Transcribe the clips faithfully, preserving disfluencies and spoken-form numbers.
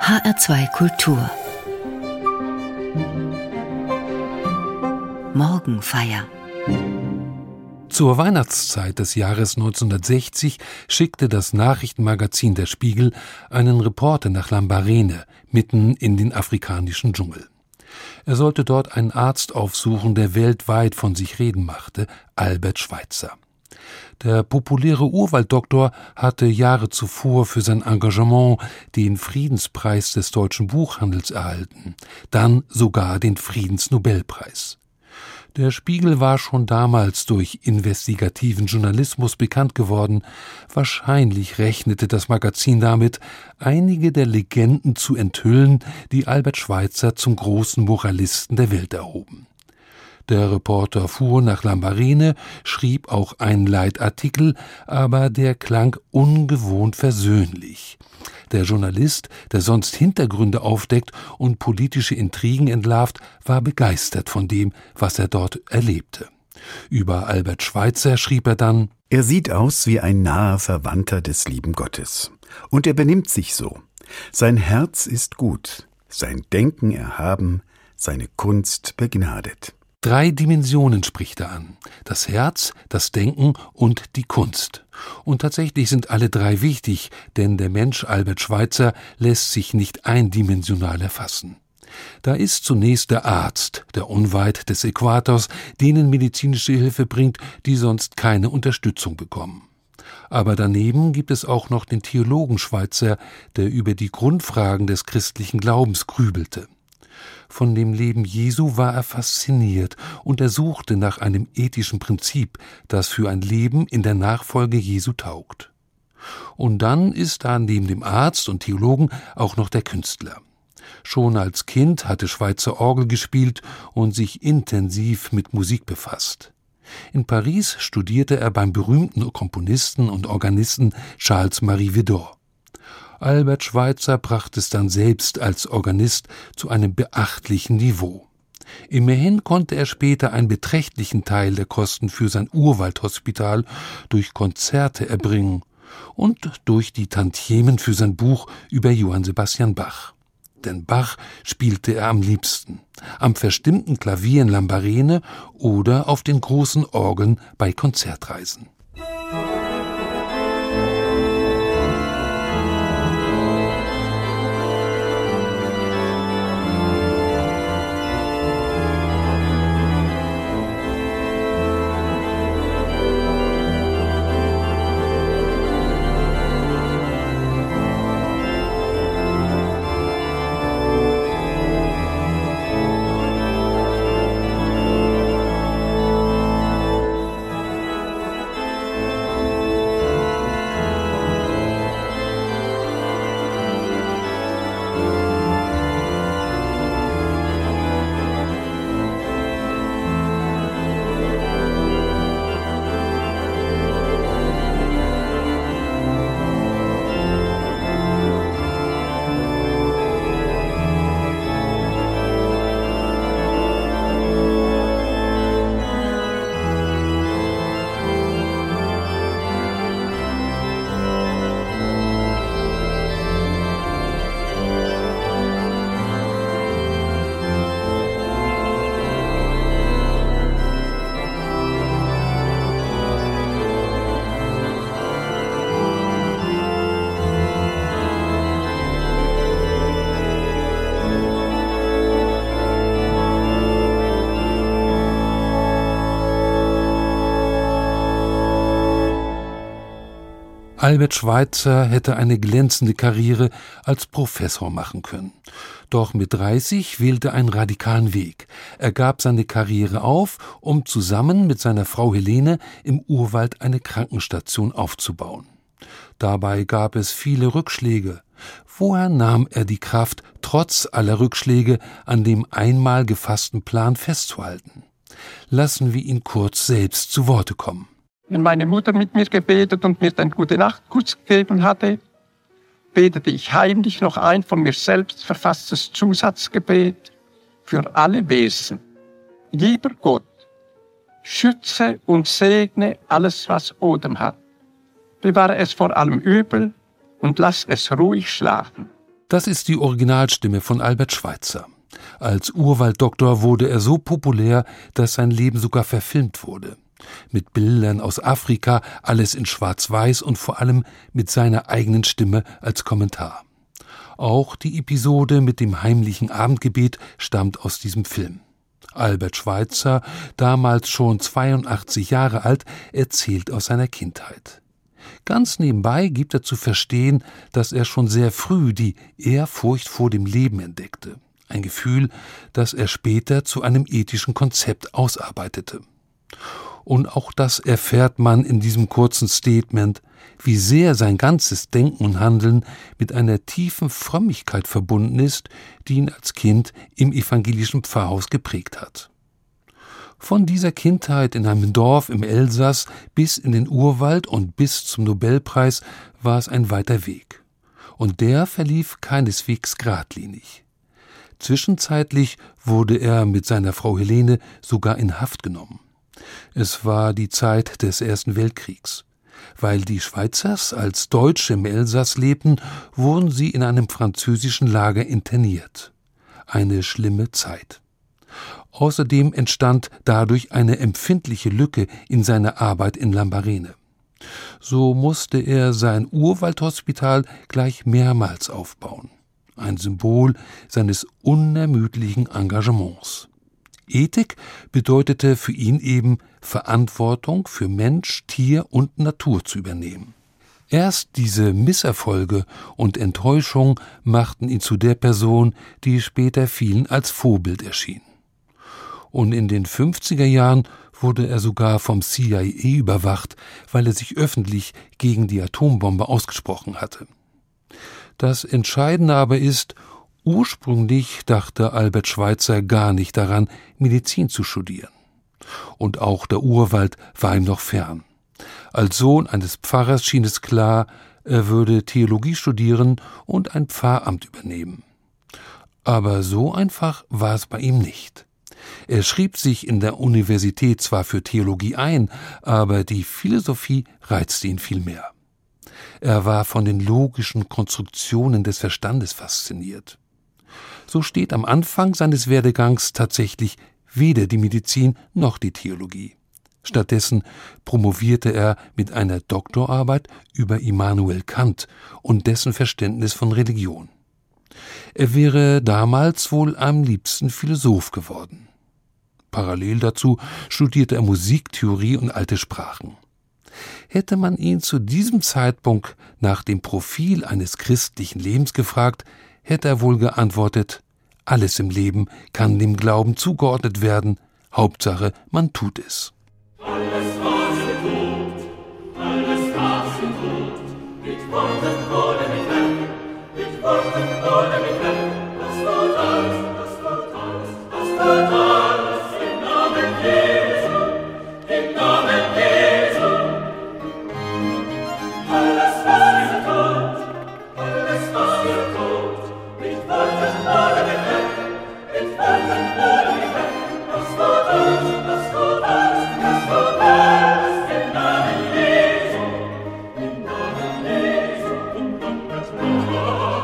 H R zwei Kultur Morgenfeier. Zur Weihnachtszeit des Jahres neunzehnhundertsechzig schickte das Nachrichtenmagazin Der Spiegel einen Reporter nach Lambarene, mitten in den afrikanischen Dschungel. Er sollte dort einen Arzt aufsuchen, der weltweit von sich reden machte, Albert Schweitzer. Der populäre Urwalddoktor hatte Jahre zuvor für sein Engagement den Friedenspreis des deutschen Buchhandels erhalten, dann sogar den Friedensnobelpreis. Der Spiegel war schon damals durch investigativen Journalismus bekannt geworden. Wahrscheinlich rechnete das Magazin damit, einige der Legenden zu enthüllen, die Albert Schweitzer zum großen Moralisten der Welt erhoben. Der Reporter fuhr nach Lambarene, schrieb auch einen Leitartikel, aber der klang ungewohnt versöhnlich. Der Journalist, der sonst Hintergründe aufdeckt und politische Intrigen entlarvt, war begeistert von dem, was er dort erlebte. Über Albert Schweitzer schrieb er dann: Er sieht aus wie ein naher Verwandter des lieben Gottes. Und er benimmt sich so. Sein Herz ist gut, sein Denken erhaben, seine Kunst begnadet. Drei Dimensionen spricht er an: das Herz, das Denken und die Kunst. Und tatsächlich sind alle drei wichtig, denn der Mensch Albert Schweitzer lässt sich nicht eindimensional erfassen. Da ist zunächst der Arzt, der unweit des Äquators denen medizinische Hilfe bringt, die sonst keine Unterstützung bekommen. Aber daneben gibt es auch noch den Theologen Schweitzer, der über die Grundfragen des christlichen Glaubens grübelte. Von dem Leben Jesu war er fasziniert und er suchte nach einem ethischen Prinzip, das für ein Leben in der Nachfolge Jesu taugt. Und dann ist da neben dem Arzt und Theologen auch noch der Künstler. Schon als Kind hatte Schweitzer Orgel gespielt und sich intensiv mit Musik befasst. In Paris studierte er beim berühmten Komponisten und Organisten Charles-Marie Widor. Albert Schweitzer brachte es dann selbst als Organist zu einem beachtlichen Niveau. Immerhin konnte er später einen beträchtlichen Teil der Kosten für sein Urwaldhospital durch Konzerte erbringen und durch die Tantiemen für sein Buch über Johann Sebastian Bach. Denn Bach spielte er am liebsten, am verstimmten Klavier in Lambarene oder auf den großen Orgeln bei Konzertreisen. Albert Schweitzer hätte eine glänzende Karriere als Professor machen können. Doch mit dreißig wählte er einen radikalen Weg. Er gab seine Karriere auf, um zusammen mit seiner Frau Helene im Urwald eine Krankenstation aufzubauen. Dabei gab es viele Rückschläge. Woher nahm er die Kraft, trotz aller Rückschläge an dem einmal gefassten Plan festzuhalten? Lassen wir ihn kurz selbst zu Worte kommen. Wenn meine Mutter mit mir gebetet und mir den Gute-Nacht-Kuss gegeben hatte, betete ich heimlich noch ein von mir selbst verfasstes Zusatzgebet für alle Wesen. Lieber Gott, schütze und segne alles, was Odem hat. Bewahre es vor allem Übel und lass es ruhig schlafen. Das ist die Originalstimme von Albert Schweitzer. Als Urwalddoktor wurde er so populär, dass sein Leben sogar verfilmt wurde. Mit Bildern aus Afrika, alles in Schwarz-Weiß und vor allem mit seiner eigenen Stimme als Kommentar. Auch die Episode mit dem heimlichen Abendgebet stammt aus diesem Film. Albert Schweitzer, damals schon zweiundachtzig Jahre alt, erzählt aus seiner Kindheit. Ganz nebenbei gibt er zu verstehen, dass er schon sehr früh die Ehrfurcht vor dem Leben entdeckte. Ein Gefühl, das er später zu einem ethischen Konzept ausarbeitete. Und auch das erfährt man in diesem kurzen Statement, wie sehr sein ganzes Denken und Handeln mit einer tiefen Frömmigkeit verbunden ist, die ihn als Kind im evangelischen Pfarrhaus geprägt hat. Von dieser Kindheit in einem Dorf im Elsass bis in den Urwald und bis zum Nobelpreis war es ein weiter Weg. Und der verlief keineswegs geradlinig. Zwischenzeitlich wurde er mit seiner Frau Helene sogar in Haft genommen. Es war die Zeit des Ersten Weltkriegs. Weil die Schweizers als Deutsche im Elsass lebten, wurden sie in einem französischen Lager interniert. Eine schlimme Zeit. Außerdem entstand dadurch eine empfindliche Lücke in seiner Arbeit in Lambarene. So musste er sein Urwaldhospital gleich mehrmals aufbauen. Ein Symbol seines unermüdlichen Engagements. Ethik bedeutete für ihn eben, Verantwortung für Mensch, Tier und Natur zu übernehmen. Erst diese Misserfolge und Enttäuschung machten ihn zu der Person, die später vielen als Vorbild erschien. Und in den fünfziger Jahren wurde er sogar vom C I A überwacht, weil er sich öffentlich gegen die Atombombe ausgesprochen hatte. Das Entscheidende aber ist, ursprünglich dachte Albert Schweitzer gar nicht daran, Medizin zu studieren. Und auch der Urwald war ihm noch fern. Als Sohn eines Pfarrers schien es klar, er würde Theologie studieren und ein Pfarramt übernehmen. Aber so einfach war es bei ihm nicht. Er schrieb sich in der Universität zwar für Theologie ein, aber die Philosophie reizte ihn viel mehr. Er war von den logischen Konstruktionen des Verstandes fasziniert. So steht am Anfang seines Werdegangs tatsächlich weder die Medizin noch die Theologie. Stattdessen promovierte er mit einer Doktorarbeit über Immanuel Kant und dessen Verständnis von Religion. Er wäre damals wohl am liebsten Philosoph geworden. Parallel dazu studierte er Musiktheorie und alte Sprachen. Hätte man ihn zu diesem Zeitpunkt nach dem Profil eines christlichen Lebens gefragt, hätte er wohl geantwortet: Alles im Leben kann dem Glauben zugeordnet werden, Hauptsache, man tut es. Alles, was ihr tut, alles, was ihr tut, mit Worten oder mit Werken, mit Worten oder mit Werken, das tut alles, das tut alles, das tut alles im Namen Jesu, im Namen Jesu. Alles, was ihr tut, alles, was ihr tut, mit Worten oder mit Werken, mit Worten oder mit Werken, das tut alles, das tut alles, das tut alles im Namen Jesu, im Namen Jesu, im Namen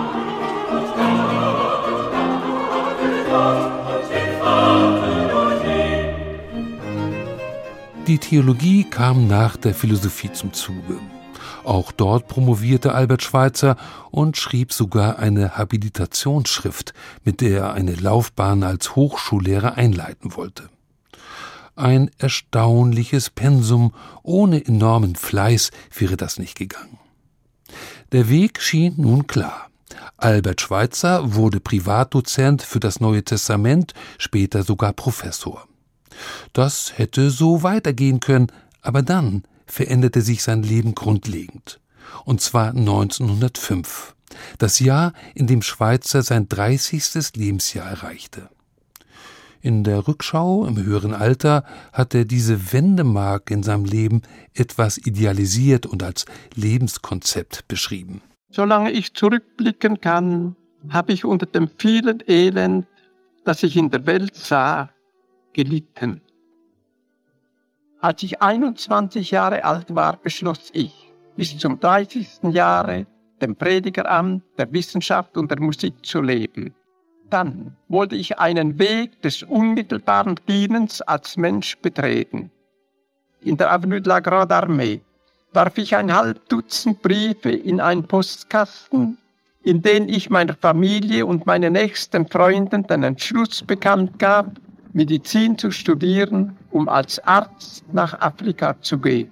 Die Theologie kam nach der Philosophie zum Zuge. Auch dort promovierte Albert Schweitzer und schrieb sogar eine Habilitationsschrift, mit der er eine Laufbahn als Hochschullehrer einleiten wollte. Ein erstaunliches Pensum, ohne enormen Fleiß wäre das nicht gegangen. Der Weg schien nun klar. Albert Schweitzer wurde Privatdozent für das Neue Testament, später sogar Professor. Das hätte so weitergehen können, aber dann veränderte sich sein Leben grundlegend. Und zwar neunzehnhundertfünf, das Jahr, in dem Schweitzer sein dreißigstes Lebensjahr erreichte. In der Rückschau im höheren Alter hat er diese Wendemark in seinem Leben etwas idealisiert und als Lebenskonzept beschrieben. Solange ich zurückblicken kann, habe ich unter dem vielen Elend, das ich in der Welt sah, gelitten. Als ich einundzwanzig Jahre alt war, beschloss ich, bis zum dreißigsten Jahre dem Predigeramt, der Wissenschaft und der Musik zu leben. Dann wollte ich einen Weg des unmittelbaren Dienens als Mensch betreten. In der Avenue de la Grande Armée warf ich ein halb Dutzend Briefe in einen Postkasten, in denen ich meiner Familie und meinen nächsten Freunden den Entschluss bekannt gab, Medizin zu studieren, um als Arzt nach Afrika zu gehen.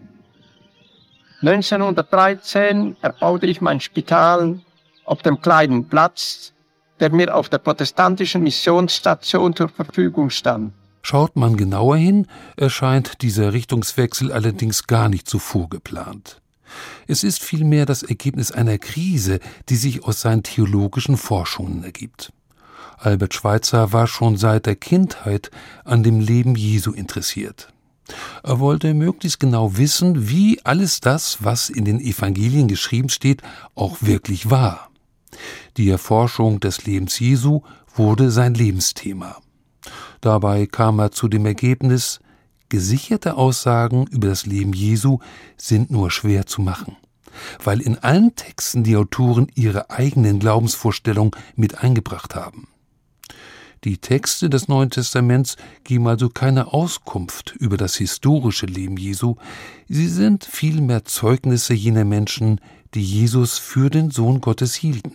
neunzehnhundertdreizehn erbaute ich mein Spital auf dem kleinen Platz, der mir auf der protestantischen Missionsstation zur Verfügung stand. Schaut man genauer hin, erscheint dieser Richtungswechsel allerdings gar nicht so vorgeplant. Es ist vielmehr das Ergebnis einer Krise, die sich aus seinen theologischen Forschungen ergibt. Albert Schweitzer war schon seit der Kindheit an dem Leben Jesu interessiert. Er wollte möglichst genau wissen, wie alles das, was in den Evangelien geschrieben steht, auch wirklich war. Die Erforschung des Lebens Jesu wurde sein Lebensthema. Dabei kam er zu dem Ergebnis, gesicherte Aussagen über das Leben Jesu sind nur schwer zu machen, weil in allen Texten die Autoren ihre eigenen Glaubensvorstellungen mit eingebracht haben. Die Texte des Neuen Testaments geben also keine Auskunft über das historische Leben Jesu, sie sind vielmehr Zeugnisse jener Menschen, die Jesus für den Sohn Gottes hielten.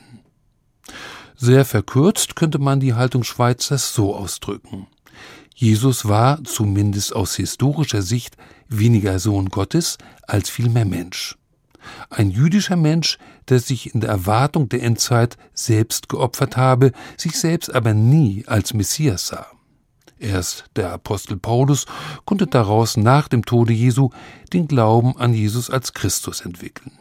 Sehr verkürzt könnte man die Haltung Schweitzers so ausdrücken. Jesus war, zumindest aus historischer Sicht, weniger Sohn Gottes als vielmehr Mensch. Ein jüdischer Mensch, der sich in der Erwartung der Endzeit selbst geopfert habe, sich selbst aber nie als Messias sah. Erst der Apostel Paulus konnte daraus nach dem Tode Jesu den Glauben an Jesus als Christus entwickeln.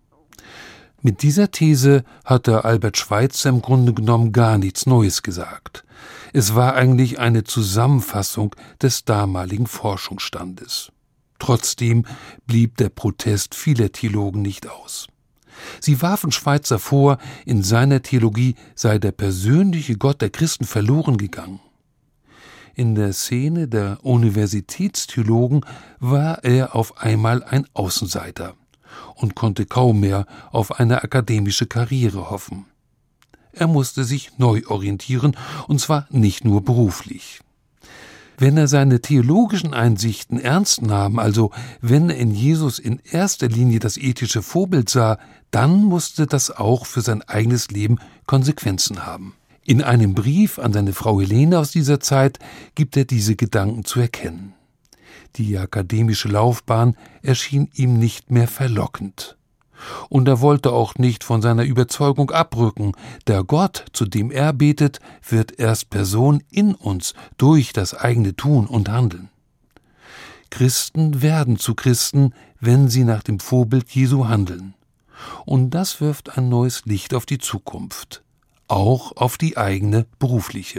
Mit dieser These hatte Albert Schweitzer im Grunde genommen gar nichts Neues gesagt. Es war eigentlich eine Zusammenfassung des damaligen Forschungsstandes. Trotzdem blieb der Protest vieler Theologen nicht aus. Sie warfen Schweitzer vor, in seiner Theologie sei der persönliche Gott der Christen verloren gegangen. In der Szene der Universitätstheologen war er auf einmal ein Außenseiter und konnte kaum mehr auf eine akademische Karriere hoffen. Er musste sich neu orientieren, und zwar nicht nur beruflich. Wenn er seine theologischen Einsichten ernst nahm, also wenn er in Jesus in erster Linie das ethische Vorbild sah, dann musste das auch für sein eigenes Leben Konsequenzen haben. In einem Brief an seine Frau Helene aus dieser Zeit gibt er diese Gedanken zu erkennen. Die akademische Laufbahn erschien ihm nicht mehr verlockend. Und er wollte auch nicht von seiner Überzeugung abrücken, der Gott, zu dem er betet, wird erst Person in uns durch das eigene Tun und Handeln. Christen werden zu Christen, wenn sie nach dem Vorbild Jesu handeln. Und das wirft ein neues Licht auf die Zukunft, auch auf die eigene berufliche.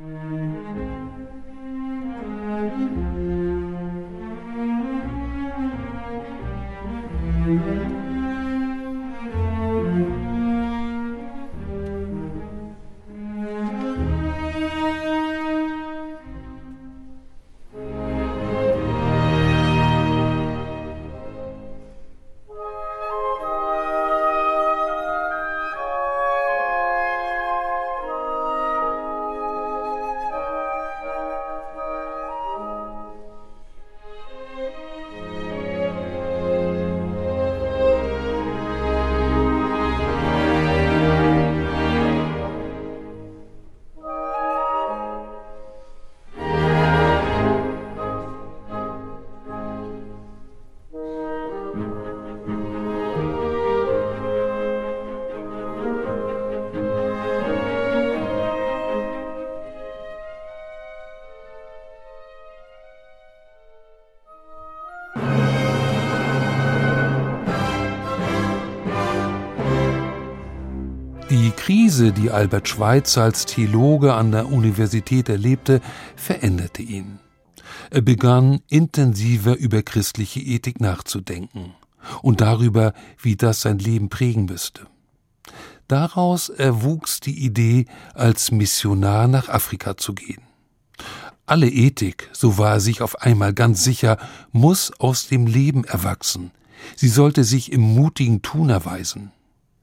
Die Krise, die Albert Schweitzer als Theologe an der Universität erlebte, veränderte ihn. Er begann, intensiver über christliche Ethik nachzudenken und darüber, wie das sein Leben prägen müsste. Daraus erwuchs die Idee, als Missionar nach Afrika zu gehen. Alle Ethik, so war er sich auf einmal ganz sicher, muss aus dem Leben erwachsen. Sie sollte sich im mutigen Tun erweisen.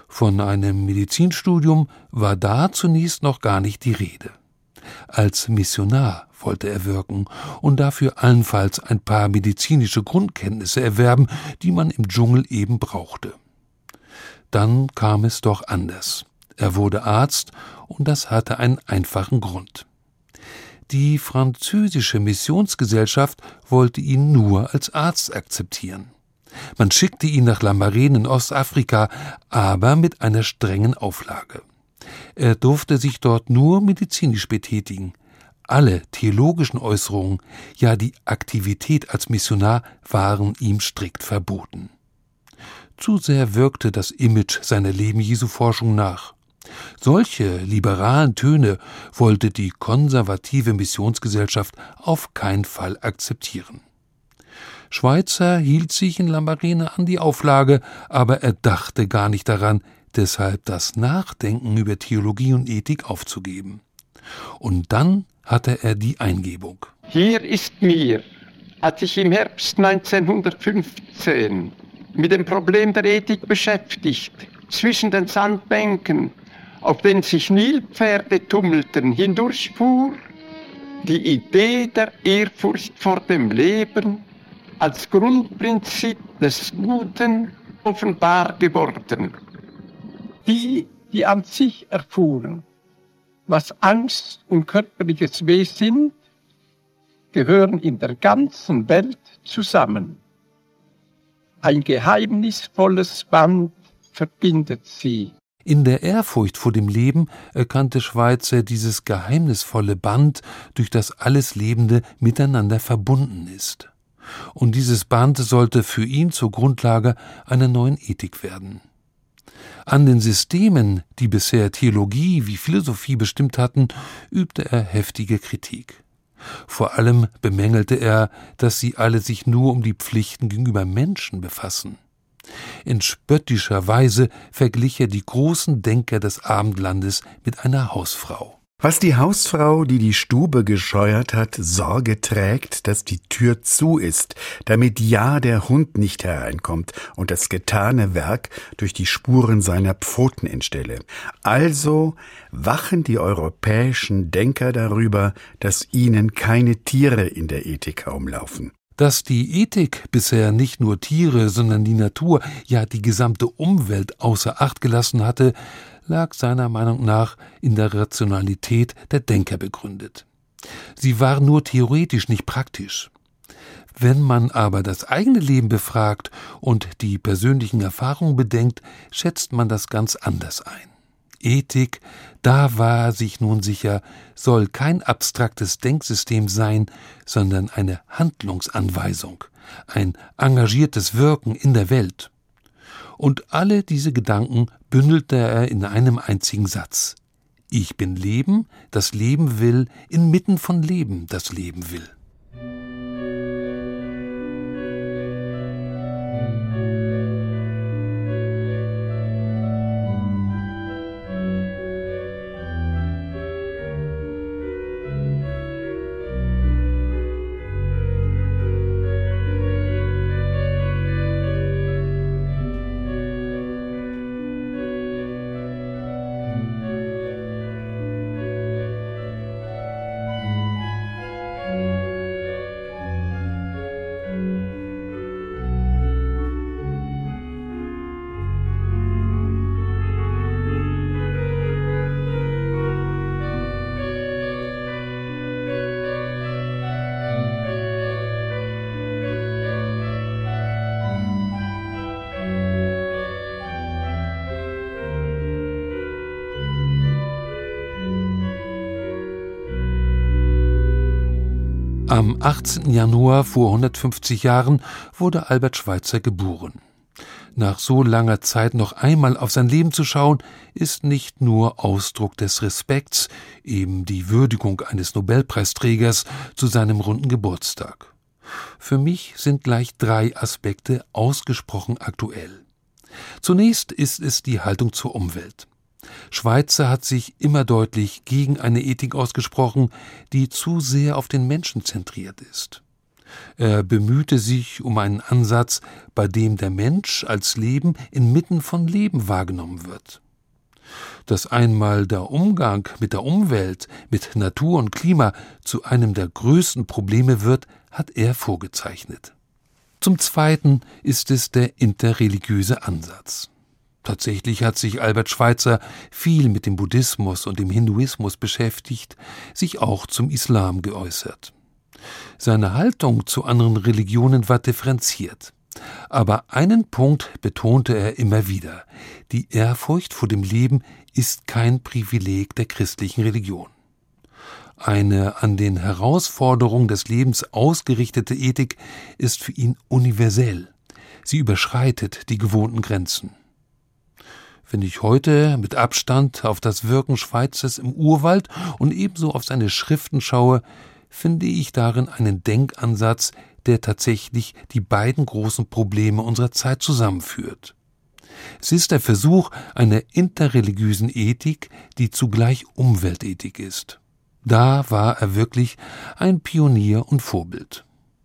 Von einem Medizinstudium war da zunächst noch gar nicht die Rede. Als Missionar wollte er wirken und dafür allenfalls ein paar medizinische Grundkenntnisse erwerben, die man im Dschungel eben brauchte. Dann kam es doch anders. Er wurde Arzt und das hatte einen einfachen Grund. Die französische Missionsgesellschaft wollte ihn nur als Arzt akzeptieren. Man schickte ihn nach Lambaréné in Ostafrika, aber mit einer strengen Auflage. Er durfte sich dort nur medizinisch betätigen. Alle theologischen Äußerungen, ja die Aktivität als Missionar, waren ihm strikt verboten. Zu sehr wirkte das Image seiner Leben-Jesu-Forschung nach. Solche liberalen Töne wollte die konservative Missionsgesellschaft auf keinen Fall akzeptieren. Schweitzer hielt sich in Lambaréné an die Auflage, aber er dachte gar nicht daran, deshalb das Nachdenken über Theologie und Ethik aufzugeben. Und dann hatte er die Eingebung. Hier ist mir, als ich im Herbst neunzehnhundertfünfzehn mit dem Problem der Ethik beschäftigt, zwischen den Sandbänken, auf denen sich Nilpferde tummelten, hindurchfuhr, die Idee der Ehrfurcht vor dem Leben als Grundprinzip des Guten offenbar geworden. Die, die an sich erfuhren, was Angst und körperliches Weh sind, gehören in der ganzen Welt zusammen. Ein geheimnisvolles Band verbindet sie. In der Ehrfurcht vor dem Leben erkannte Schweitzer dieses geheimnisvolle Band, durch das alles Lebende miteinander verbunden ist. Und dieses Band sollte für ihn zur Grundlage einer neuen Ethik werden. An den Systemen, die bisher Theologie wie Philosophie bestimmt hatten, übte er heftige Kritik. Vor allem bemängelte er, dass sie alle sich nur um die Pflichten gegenüber Menschen befassen. In spöttischer Weise verglich er die großen Denker des Abendlandes mit einer Hausfrau. Was die Hausfrau, die die Stube gescheuert hat, Sorge trägt, dass die Tür zu ist, damit ja der Hund nicht hereinkommt und das getane Werk durch die Spuren seiner Pfoten entstelle. Also wachen die europäischen Denker darüber, dass ihnen keine Tiere in der Ethik herumlaufen. Dass die Ethik bisher nicht nur Tiere, sondern die Natur, ja die gesamte Umwelt außer Acht gelassen hatte, lag seiner Meinung nach in der Rationalität der Denker begründet. Sie war nur theoretisch, nicht praktisch. Wenn man aber das eigene Leben befragt und die persönlichen Erfahrungen bedenkt, schätzt man das ganz anders ein. Ethik, da war er sich nun sicher, soll kein abstraktes Denksystem sein, sondern eine Handlungsanweisung, ein engagiertes Wirken in der Welt. Und alle diese Gedanken bündelte er in einem einzigen Satz. Ich bin Leben, das Leben will, inmitten von Leben, das Leben will. Am achtzehnten Januar vor hundertfünfzig Jahren wurde Albert Schweitzer geboren. Nach so langer Zeit noch einmal auf sein Leben zu schauen, ist nicht nur Ausdruck des Respekts, eben die Würdigung eines Nobelpreisträgers zu seinem runden Geburtstag. Für mich sind gleich drei Aspekte ausgesprochen aktuell. Zunächst ist es die Haltung zur Umwelt. Schweitzer hat sich immer deutlich gegen eine Ethik ausgesprochen, die zu sehr auf den Menschen zentriert ist. Er bemühte sich um einen Ansatz, bei dem der Mensch als Leben inmitten von Leben wahrgenommen wird. Dass einmal der Umgang mit der Umwelt, mit Natur und Klima zu einem der größten Probleme wird, hat er vorgezeichnet. Zum Zweiten ist es der interreligiöse Ansatz. Tatsächlich hat sich Albert Schweitzer viel mit dem Buddhismus und dem Hinduismus beschäftigt, sich auch zum Islam geäußert. Seine Haltung zu anderen Religionen war differenziert. Aber einen Punkt betonte er immer wieder: Die Ehrfurcht vor dem Leben ist kein Privileg der christlichen Religion. Eine an den Herausforderungen des Lebens ausgerichtete Ethik ist für ihn universell. Sie überschreitet die gewohnten Grenzen. Wenn ich heute mit Abstand auf das Wirken Schweitzers im Urwald und ebenso auf seine Schriften schaue, finde ich darin einen Denkansatz, der tatsächlich die beiden großen Probleme unserer Zeit zusammenführt. Es ist der Versuch einer interreligiösen Ethik, die zugleich Umweltethik ist. Da war er wirklich ein Pionier und Vorbild.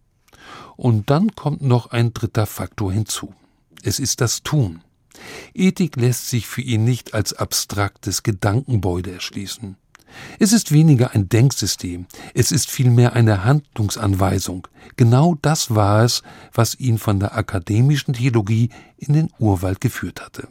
Und dann kommt noch ein dritter Faktor hinzu. Es ist das Tun. Ethik lässt sich für ihn nicht als abstraktes Gedankengebäude erschließen. Es ist weniger ein Denksystem, es ist vielmehr eine Handlungsanweisung. Genau das war es, was ihn von der akademischen Theologie in den Urwald geführt hatte.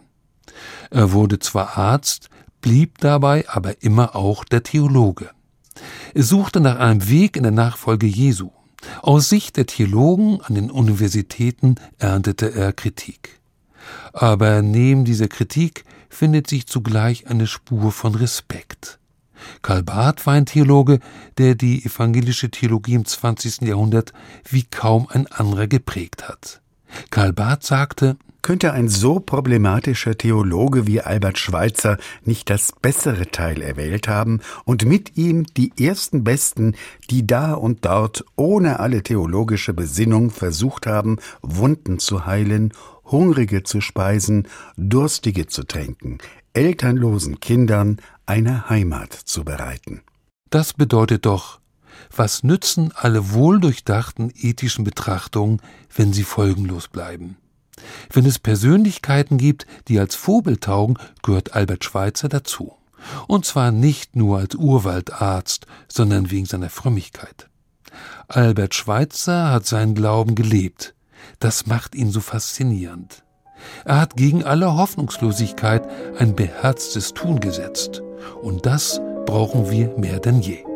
Er wurde zwar Arzt, blieb dabei aber immer auch der Theologe. Er suchte nach einem Weg in der Nachfolge Jesu. Aus Sicht der Theologen an den Universitäten erntete er Kritik. Aber neben dieser Kritik findet sich zugleich eine Spur von Respekt. Karl Barth war ein Theologe, der die evangelische Theologie im zwanzigsten Jahrhundert wie kaum ein anderer geprägt hat. Karl Barth sagte: Könnte ein so problematischer Theologe wie Albert Schweitzer nicht das bessere Teil erwählt haben und mit ihm die ersten Besten, die da und dort ohne alle theologische Besinnung versucht haben, Wunden zu heilen, Hungrige zu speisen, Durstige zu tränken, elternlosen Kindern eine Heimat zu bereiten. Das bedeutet doch, was nützen alle wohldurchdachten ethischen Betrachtungen, wenn sie folgenlos bleiben? Wenn es Persönlichkeiten gibt, die als Vorbild taugen, gehört Albert Schweitzer dazu. Und zwar nicht nur als Urwaldarzt, sondern wegen seiner Frömmigkeit. Albert Schweitzer hat seinen Glauben gelebt. Das macht ihn so faszinierend. Er hat gegen alle Hoffnungslosigkeit ein beherztes Tun gesetzt. Und das brauchen wir mehr denn je.